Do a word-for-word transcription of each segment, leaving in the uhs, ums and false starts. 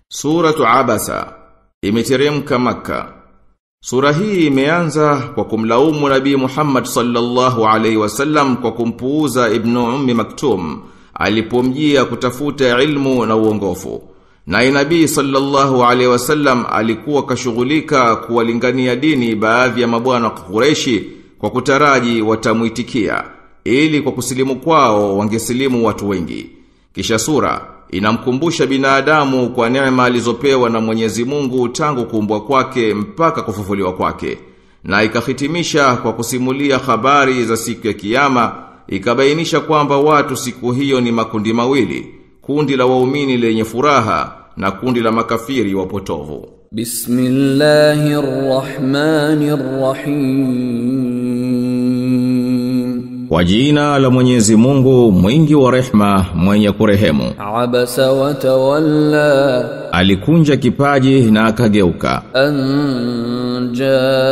Suratu Abasa imeteremka Makka. Sura hii imeanza kwa kumlaumu Nabii Muhammad sallallahu alaihi wasallam kwa kumpuuza Ibn Ummi Maktum alipomjia kutafuta ilmu na uongofu. Na Nabii sallallahu alaihi wasallam alikuwa kashughulika kuwalingania dini baadhi ya mabwana wa Qurayshi kwa kutaraji watamuitikia, ili kwa kusilimu kwao wangesilimu watu wengi. Kisha sura inamkumbusha binadamu kwa neema alizopewa na Mwenyezi Mungu tangu kuumbwa kwake mpaka kufufuliwa kwake, na ikahitimisha kwa kusimulia habari za siku ya kiyama, ikabainisha kwamba watu siku hiyo ni makundi mawili, kundi la waumini lenye furaha na kundi la makafiri wapotovu. Bismillahirrahmanirrahim. Kwa jina la Mwenyezi Mungu mwingi wa rehma, mwenye kurehemu. Abasa wa tawalla, alikunja kipaji na akageuka. an jaahu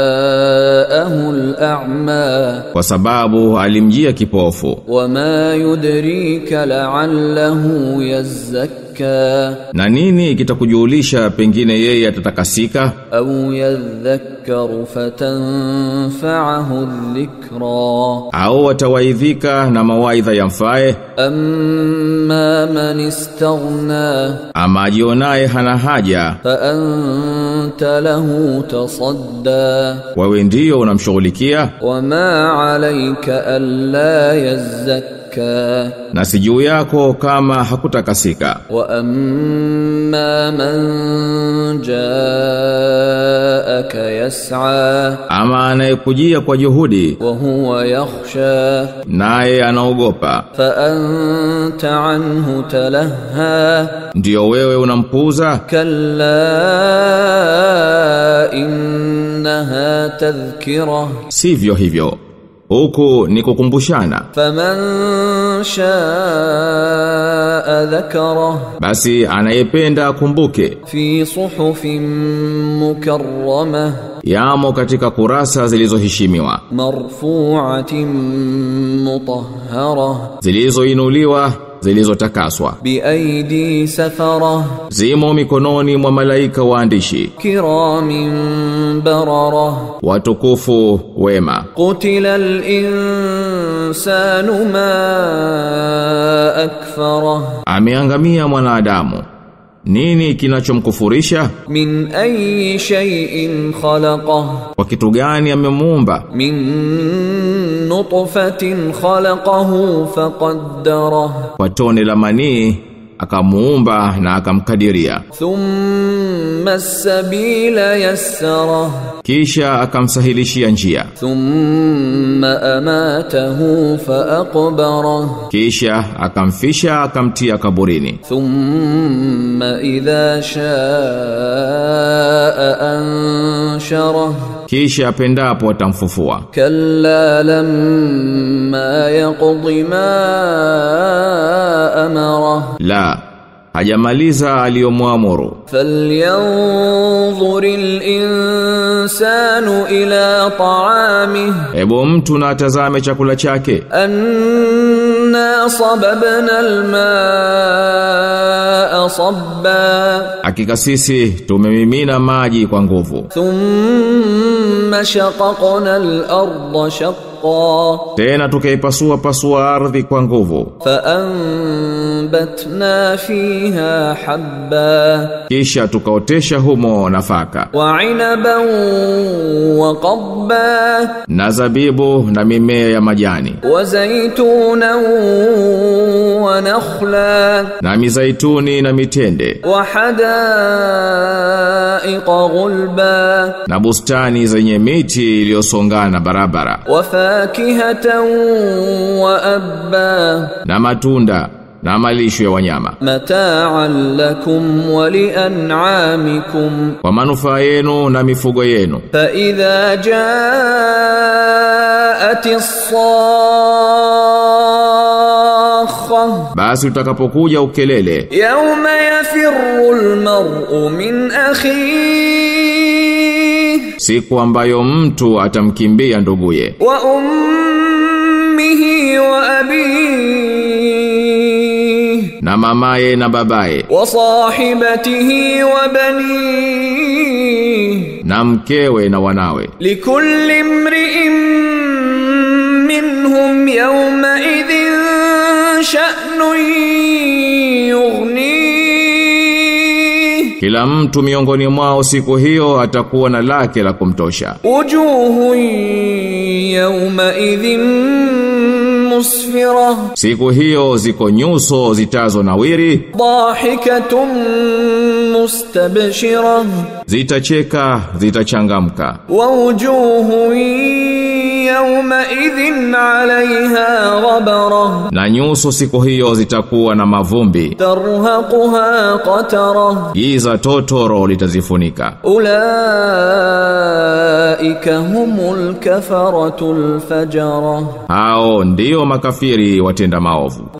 al-a'ma, kwa sababu alimjia kipofu. wama yudrika la'allahu yazakka, na nini kitakujulisha pengine yeye atatakasika? au yadhakkaru fatanfa'ahu dhikra, au atawaidhika na mawaidha yamfae. amma man istaghna, ama ajionaye hana haja, fa anta lahu tasadda, wewe ndio unamshughulikia. wama alayka alla yazakka, na si juu yako kama hakutakasika. wa amma man jaaka yas'a, ama anayekujia kwa juhudi, wa huwa yakhsha, naye anaogopa, fa anta anhu talaha, ndio wewe unampuuza. kalla innaha tadhkira, sivyo hivyo, huku ni kukumbushana. faman shaa dhakara, basi anayependa akumbuke. fi suhufin mukarramah, yamo katika kurasa zilizoheshimiwa. marfu'atin mutahharah, zilizoinuliwa, zilizotakaswa. bi aidi safara, zimo mikononi mwa malaika waandishi. kiramin barara, watukufu wema. qutila al-insanu ma akfara, ameangamia mwanadamu, nini kinachomkufurisha? min ayi shay'in khalaqah, kwa kitu gani amemuumba? min nutfatin khalaqahu faqaddara, kwa tone la manii akamuumba na akamkadiria. thumma as-sabila yassara, kisha akamsahilishia njia. thumma amatahu faaqbara, kisha akamfisha akamtia kaburini. thumma idha shaa anshara, kisha apendapo atamfufua. kalla lamma yaqdi ma amara, la, hajamaliza aliyomwamuru. falyanzuril insanu ila ta'amihi, hebu mtu na atazame chakula chake. anna sababna almaa sabba, hakika sisi tumemimina maji kwa nguvu. thumma shaqaqna al-ardha shaqqa, tena tukaipasua pasua ardhi kwa nguvu. faanbatna fiha habba, kisha tukaotesha humo nafaka. wa inaban wa qadba, na zabibu na mimea ya majani. wa zaytunan wa nakhla, na mizaituni na mitende. wa hadaiqa ghulba, na bustani zenye miti iliyosongana barabara. wa fakihatan wa abba, na matunda na malisho ya wanyama. mata'an lakum wa li'an'amikum, kwa manufaa yenu na mifugo yenu. fa idha ja'atis sakha, basi utakapokuja ukelele. yawma yafirru al-mar'u min akhihi, siku ambayo mtu atamkimbia nduguye. wa ummihi wa abihi, na mamaye na babaye, wa sahibatihi wa banihi, na mkewe na wanawe. likulli imri'in minhum yawma idhin sha'nun yughni, kila mtu miongoni mwao siku hiyo atakuwa na lake la kumtosha. wujuhun yawma idhin musfira, siku hiyo ziko nyuso zitazo nawiri, dahikatun mustabshira, zitacheka zitachangamka. wa wujuhun yawma idhin 'alayha ghabara, na nyuso siku hiyo zitakuwa na mavumbi, tarhaquha qatara, giza totoro litazifunika. ulaika humul kafaratul fajara, hao ndio makafiri watenda maovu.